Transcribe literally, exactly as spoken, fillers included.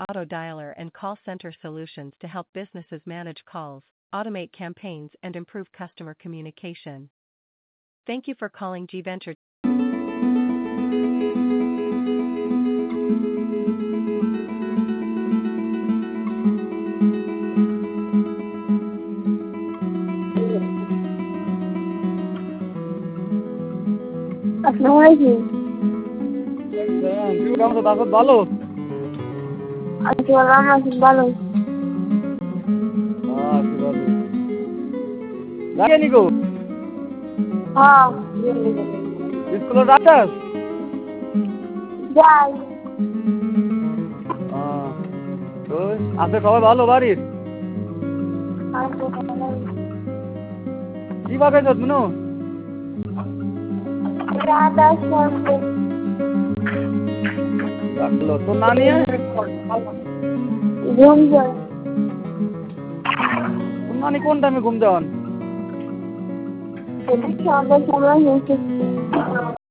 auto dialer and call center solutions to help businesses manage calls, automate campaigns, and improve customer communication. Thank you for calling G Venture. আসসালামু আলাইকুম। কি কেমন আছো? তারপর ভালো আছি, ভালো আছি, ভালো। আছি ভালো। লাগে নিকো হ্যাঁ স্কুলে যাচ্ছাস? যাই। আহ, তো আছে সবাই ভালো বাড়ির? আছে ভালো। কি বাগাইছ মিনু? রাধা সরকার। রাখলো তোর না নিয়ে ঘুম যায়। তোর নানি কোন টাইমে ঘুম যাওয়ান? সন্ধ্যার সময় হয়েছে।